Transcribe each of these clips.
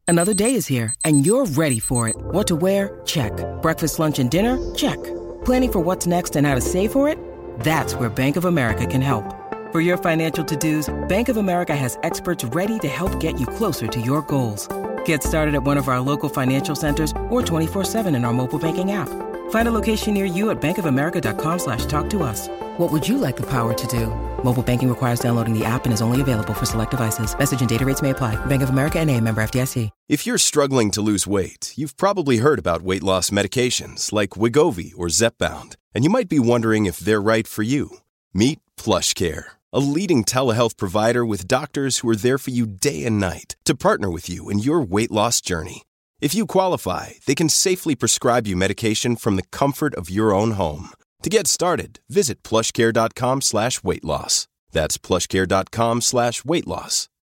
Another day is here, and you're ready for it. What to wear? Check. Breakfast, lunch, and dinner? Check. Planning for what's next and how to save for it? That's where Bank of America can help. For your financial to-dos, Bank of America has experts ready to help get you closer to your goals. Get started at one of our local financial centers or 24/7 in our mobile banking app. Find a location near you at bankofamerica.com/talktous. What would you like the power to do? Mobile banking requires downloading the app and is only available for select devices. Message and data rates may apply. Bank of America N.A., member FDIC. If you're struggling to lose weight, you've probably heard about weight loss medications like Wegovy or Zepbound, and you might be wondering if they're right for you. Meet PlushCare, a leading telehealth provider with doctors who are there for you day and night to partner with you in your weight loss journey. If you qualify, they can safely prescribe you medication from the comfort of your own home. To get started, visit plushcare.com/weightloss. That's plushcare.com/weightloss.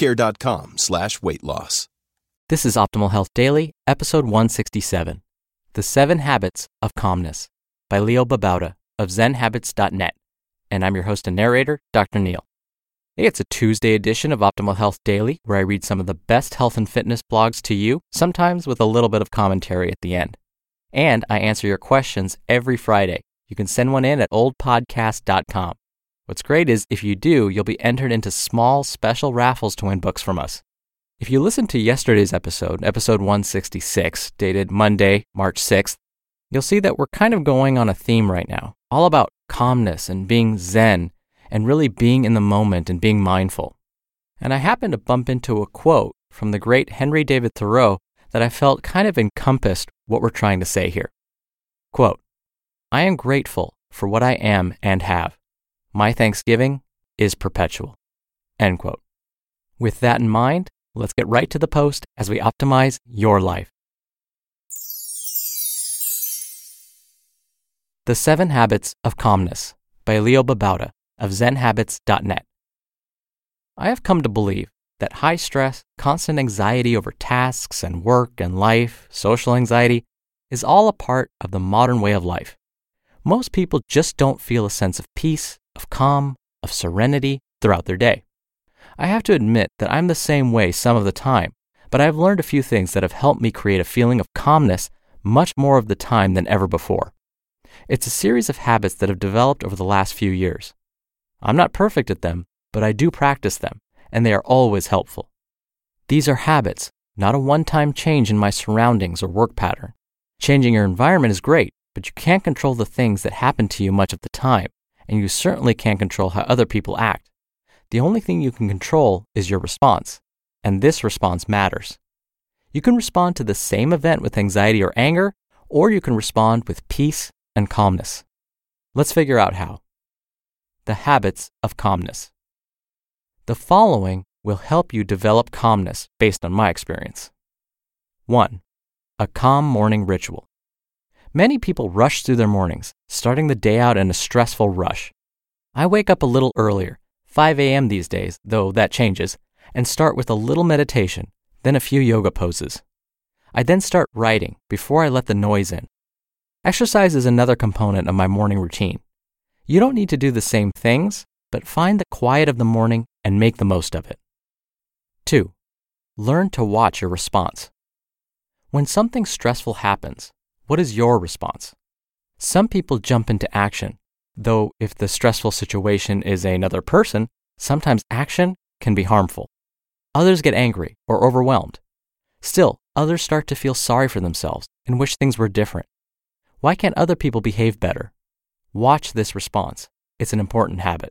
plushcare.com/weightloss. This is Optimal Health Daily, episode 167, The 7 Habits of Calmness by Leo Babauta of ZenHabits.net. And I'm your host and narrator, Dr. Neil. Hey, it's a Tuesday edition of Optimal Health Daily, where I read some of the best health and fitness blogs to you, sometimes with a little bit of commentary at the end. And I answer your questions every Friday. You can send one in at oldpodcast.com. What's great is if you do, you'll be entered into small, special raffles to win books from us. If you listened to yesterday's episode 166, dated Monday, March 6th, you'll see that we're kind of going on a theme right now, all about calmness and being zen and really being in the moment and being mindful. And I happened to bump into a quote from the great Henry David Thoreau that I felt kind of encompassed what we're trying to say here. Quote, "I am grateful for what I am and have. My thanksgiving is perpetual." End quote. With that in mind, let's get right to the post as we optimize your life. The 7 Habits of Calmness by Leo Babauta of ZenHabits.net. I have come to believe that high stress, constant anxiety over tasks and work and life, social anxiety, is all a part of the modern way of life. Most people just don't feel a sense of peace, of calm, of serenity throughout their day. I have to admit that I'm the same way some of the time, but I've learned a few things that have helped me create a feeling of calmness much more of the time than ever before. It's a series of habits that have developed over the last few years. I'm not perfect at them, but I do practice them, and they are always helpful. These are habits, not a one-time change in my surroundings or work pattern. Changing your environment is great, but you can't control the things that happen to you much of the time, and you certainly can't control how other people act. The only thing you can control is your response, and this response matters. You can respond to the same event with anxiety or anger, or you can respond with peace and calmness. Let's figure out how. The habits of calmness. The following will help you develop calmness based on my experience. 1. A calm morning ritual. Many people rush through their mornings, starting the day out in a stressful rush. I wake up a little earlier, 5 a.m. these days, though that changes, and start with a little meditation, then a few yoga poses. I then start writing before I let the noise in. Exercise is another component of my morning routine. You don't need to do the same things, but find the quiet of the morning and make the most of it. 2. Learn to watch your response. When something stressful happens, what is your response? Some people jump into action, though if the stressful situation is another person, sometimes action can be harmful. Others get angry or overwhelmed. Still, others start to feel sorry for themselves and wish things were different. Why can't other people behave better? Watch this response. It's an important habit.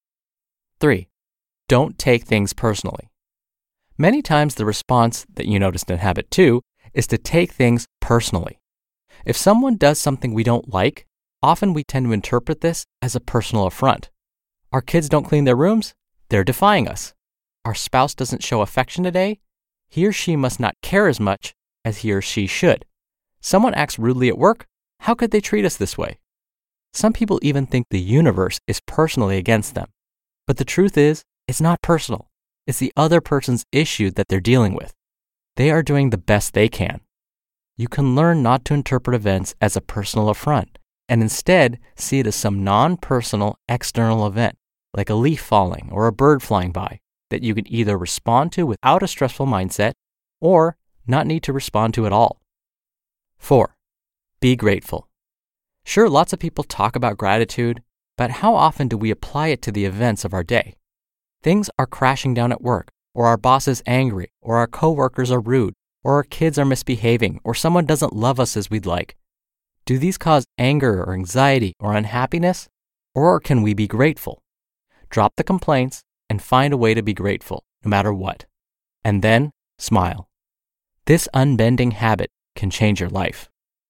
3. Don't take things personally. Many times the response that you noticed in habit 2 is to take things personally. If someone does something we don't like, often we tend to interpret this as a personal affront. Our kids don't clean their rooms? They're defying us. Our spouse doesn't show affection today? He or she must not care as much as he or she should. Someone acts rudely at work? How could they treat us this way? Some people even think the universe is personally against them. But the truth is, it's not personal. It's the other person's issue that they're dealing with. They are doing the best they can. You can learn not to interpret events as a personal affront, and instead see it as some non-personal external event, like a leaf falling or a bird flying by, that you can either respond to without a stressful mindset, or not need to respond to at all. 4. Be grateful. Sure, lots of people talk about gratitude, but how often do we apply it to the events of our day? Things are crashing down at work, or our boss is angry, or our coworkers are rude, or our kids are misbehaving, or someone doesn't love us as we'd like. Do these cause anger or anxiety or unhappiness? Or can we be grateful? Drop the complaints and find a way to be grateful, no matter what. And then smile. This unbending habit can change your life.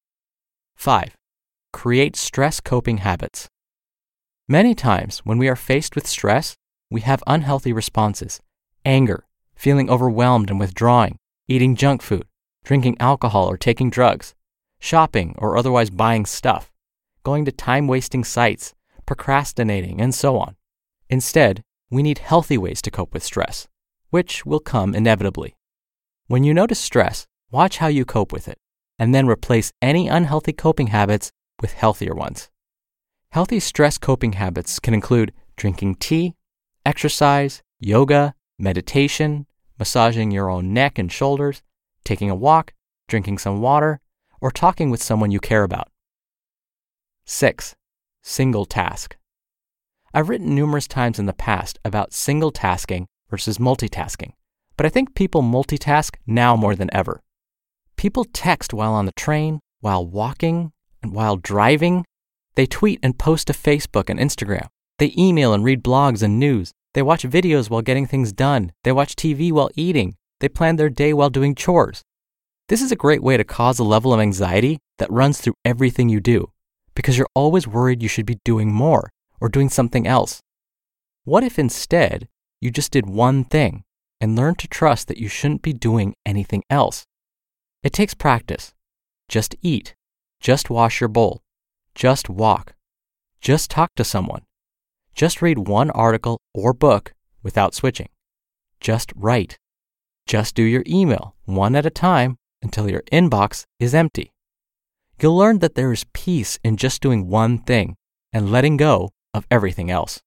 5. Create stress coping habits. Many times when we are faced with stress, we have unhealthy responses: anger, feeling overwhelmed and withdrawing, eating junk food, drinking alcohol or taking drugs, shopping or otherwise buying stuff, going to time-wasting sites, procrastinating, and so on. Instead, we need healthy ways to cope with stress, which will come inevitably. When you notice stress, watch how you cope with it, and then replace any unhealthy coping habits with healthier ones. Healthy stress coping habits can include drinking tea, exercise, yoga, meditation, massaging your own neck and shoulders, taking a walk, drinking some water, or talking with someone you care about. 6. Single task. I've written numerous times in the past about single tasking versus multitasking, but I think people multitask now more than ever. People text while on the train, while walking, and while driving. They tweet and post to Facebook and Instagram. They email and read blogs and news. They watch videos while getting things done. They watch TV while eating. They plan their day while doing chores. This is a great way to cause a level of anxiety that runs through everything you do, because you're always worried you should be doing more or doing something else. What if instead you just did one thing and learned to trust that you shouldn't be doing anything else? It takes practice. Just eat. Just wash your bowl. Just walk. Just talk to someone. Just read one article or book without switching. Just write. Just do your email one at a time until your inbox is empty. You'll learn that there is peace in just doing one thing and letting go of everything else.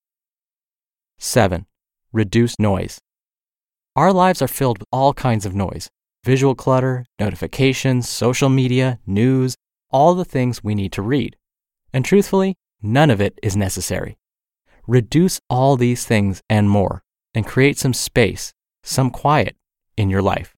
7. Reduce noise. Our lives are filled with all kinds of noise: visual clutter, notifications, social media, news, all the things we need to read. And truthfully, none of it is necessary. Reduce all these things and more, and create some space, some quiet in your life.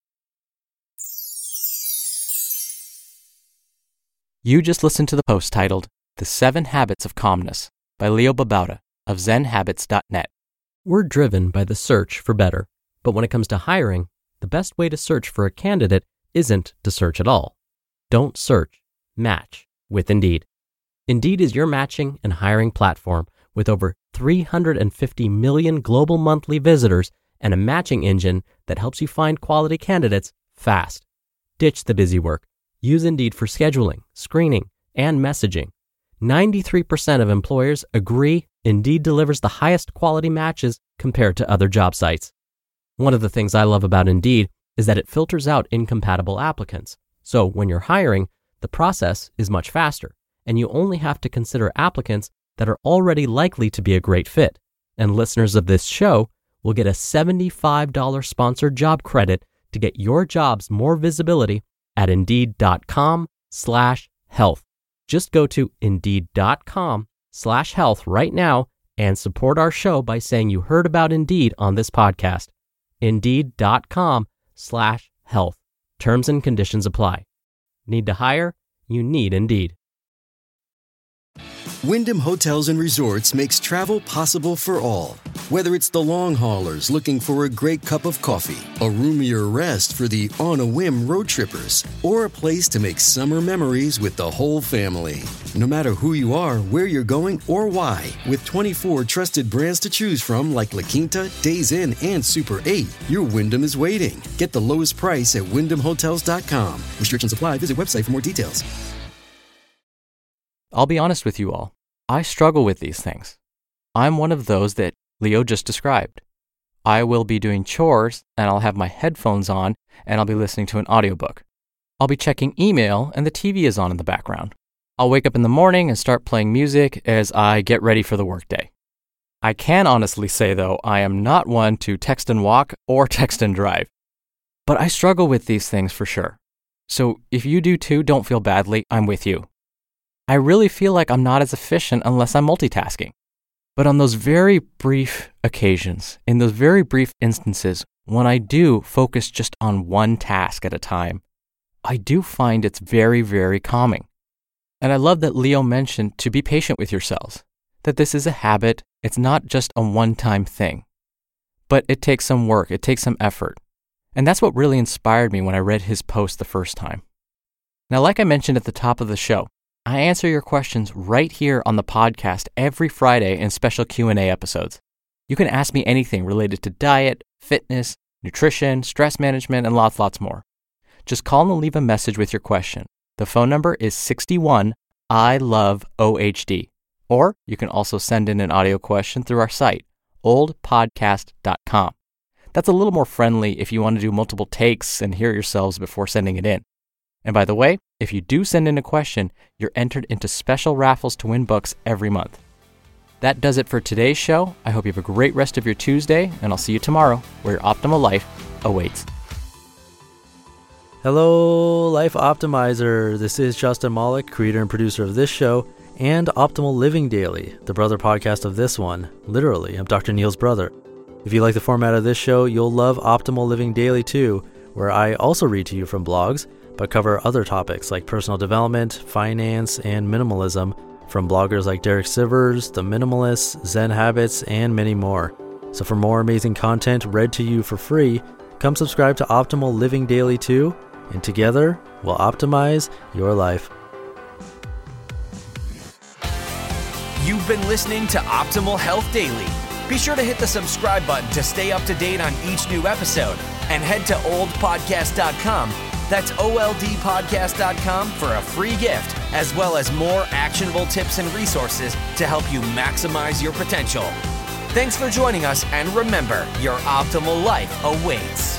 You just listened to the post titled The 7 Habits of Calmness by Leo Babauta of ZenHabits.net. We're driven by the search for better, but when it comes to hiring, the best way to search for a candidate isn't to search at all. Don't search, match with Indeed. Indeed is your matching and hiring platform with over 350 million global monthly visitors and a matching engine that helps you find quality candidates fast. Ditch the busy work. Use Indeed for scheduling, screening, and messaging. 93% of employers agree Indeed delivers the highest quality matches compared to other job sites. One of the things I love about Indeed is that it filters out incompatible applicants. So when you're hiring, the process is much faster, and you only have to consider applicants that are already likely to be a great fit. And listeners of this show will get a $75 sponsored job credit to get your jobs more visibility at Indeed.com/health. Just go to Indeed.com/health right now and support our show by saying you heard about Indeed on this podcast. Indeed.com/health. Terms and conditions apply. Need to hire? You need Indeed. Wyndham Hotels and Resorts makes travel possible for all. Whether it's the long haulers looking for a great cup of coffee, a roomier rest for the on-a-whim road trippers, or a place to make summer memories with the whole family. No matter who you are, where you're going, or why, with 24 trusted brands to choose from like La Quinta, Days Inn, and Super 8, your Wyndham is waiting. Get the lowest price at WyndhamHotels.com. Restrictions apply. Visit website for more details. I'll be honest with you all. I struggle with these things. I'm one of those that Leo just described. I will be doing chores and I'll have my headphones on and I'll be listening to an audiobook. I'll be checking email and the TV is on in the background. I'll wake up in the morning and start playing music as I get ready for the workday. I can honestly say, though, I am not one to text and walk or text and drive. But I struggle with these things for sure. So if you do too, don't feel badly, I'm with you. I really feel like I'm not as efficient unless I'm multitasking. But on those very brief occasions, in those very brief instances, when I do focus just on one task at a time, I do find it's very, very calming. And I love that Leo mentioned to be patient with yourselves, that this is a habit, it's not just a one-time thing. But it takes some work, it takes some effort. And that's what really inspired me when I read his post the first time. Now, like I mentioned at the top of the show, I answer your questions right here on the podcast every Friday in special Q&A episodes. You can ask me anything related to diet, fitness, nutrition, stress management, and lots more. Just call and leave a message with your question. The phone number is 61 I love OHD. Or you can also send in an audio question through our site, oldpodcast.com. That's a little more friendly if you want to do multiple takes and hear yourselves before sending it in. And by the way, if you do send in a question, you're entered into special raffles to win books every month. That does it for today's show. I hope you have a great rest of your Tuesday, and I'll see you tomorrow where your optimal life awaits. Hello, Life Optimizer. This is Justin Malik, creator and producer of this show and Optimal Living Daily, the brother podcast of this one. Literally, I'm Dr. Neil's brother. If you like the format of this show, you'll love Optimal Living Daily too, where I also read to you from blogs, but cover other topics like personal development, finance, and minimalism from bloggers like Derek Sivers, The Minimalists, Zen Habits, and many more. So for more amazing content read to you for free, come subscribe to Optimal Living Daily too, and together we'll optimize your life. You've been listening to Optimal Health Daily. Be sure to hit the subscribe button to stay up to date on each new episode, and head to oldpodcast.com. That's oldpodcast.com for a free gift, as well as more actionable tips and resources to help you maximize your potential. Thanks for joining us, and remember, your optimal life awaits.